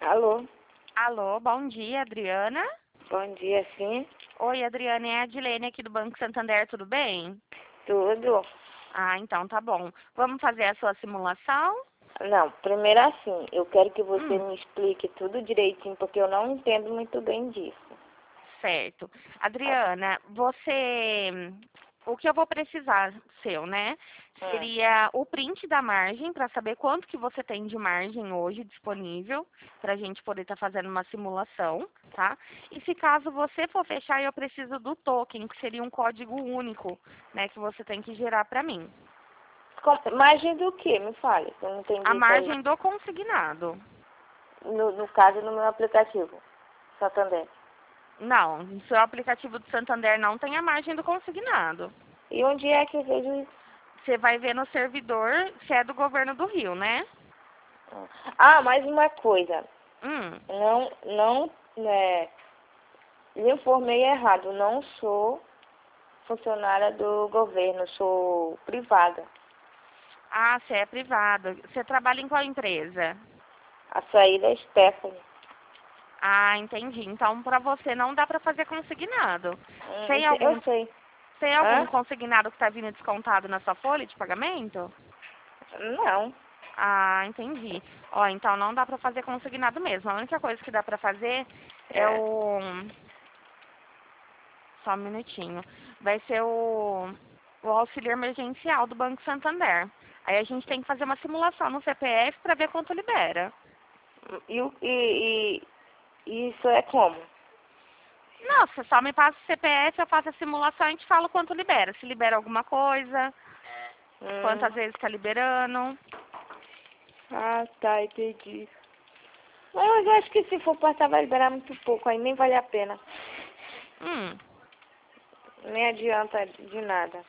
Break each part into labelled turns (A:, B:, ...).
A: Alô,
B: Alô, bom dia, Adriana.
A: bom dia, sim.
B: Oi, Adriana, é a Adilene aqui do Banco Santander, tudo bem?
A: Tudo?
B: Ah, então tá bom. Vamos fazer a sua simulação?
A: Não, primeiro assim, eu quero que você
B: Hum,
A: me explique tudo direitinho, porque eu não entendo muito bem disso.
B: certo. Adriana, o que eu vou precisar seu, né?
A: Hum.
B: Seria o print da margem para saber quanto que você tem de margem hoje disponível para a gente poder estar fazendo uma simulação, tá? E se caso você for fechar, eu preciso do token, que seria um código único, né, que você tem que gerar para mim.
A: Margem do que? Me fale, eu não
B: A
A: entendi isso aí.
B: margem do consignado.
A: No caso, no meu aplicativo, Santander.
B: Não, no seu aplicativo do Santander não tem a margem do consignado.
A: E onde é que eu vejo isso?
B: Você vai ver no servidor se é do governo do Rio, né?
A: Ah, mais uma coisa.
B: Hum.
A: Não, lhe informei errado. Não sou funcionária do governo, sou privada.
B: Ah, você é privado. Você trabalha em qual empresa?
A: A saída é Stephanie.
B: Ah, entendi. Então, para você não dá para fazer consignado. Tem
A: Eu
B: algum,
A: sei.
B: tem algum
A: Hã?
B: consignado que está vindo descontado na sua folha de pagamento?
A: Não.
B: Ah, entendi. Ó, então não dá para fazer consignado mesmo. A única coisa que dá para fazer é
A: É.
B: o... Só um minutinho. Vai ser o auxílio emergencial do Banco Santander. Aí a gente tem que fazer uma simulação no CPF para ver quanto libera.
A: E isso é como?
B: Não, você só me passa o CPF, eu faço a simulação e te falo quanto libera. Se libera alguma coisa,
A: Hum.
B: quantas vezes está liberando.
A: Ah, tá, entendi. Mas eu acho que se for passar vai liberar muito pouco, aí nem vale a pena.
B: Hum,
A: Nem adianta de nada.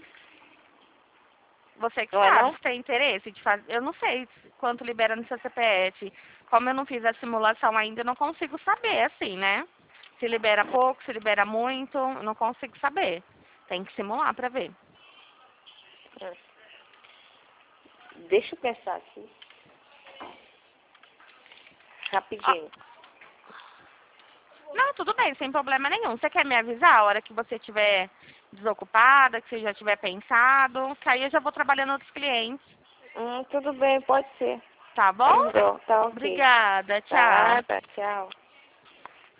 B: você que
A: Não é
B: sabe,
A: não?
B: se tem interesse de fazer. Eu não sei quanto libera no seu CPF. Como eu não fiz a simulação ainda, eu não consigo saber, assim, né? Se libera pouco, se libera muito, eu não consigo saber. Tem que simular para ver.
A: Hum. Deixa eu pensar aqui.
B: Ó,
A: Rapidinho.
B: não, tudo bem, sem problema nenhum. Você quer me avisar a hora que você estiver desocupada, que você já tiver pensado, que aí eu já vou trabalhando outros clientes.
A: Tudo bem, pode ser.
B: Tá bom?
A: Lembrou, tá ok.
B: Obrigada, tchau.
A: Tá, tchau.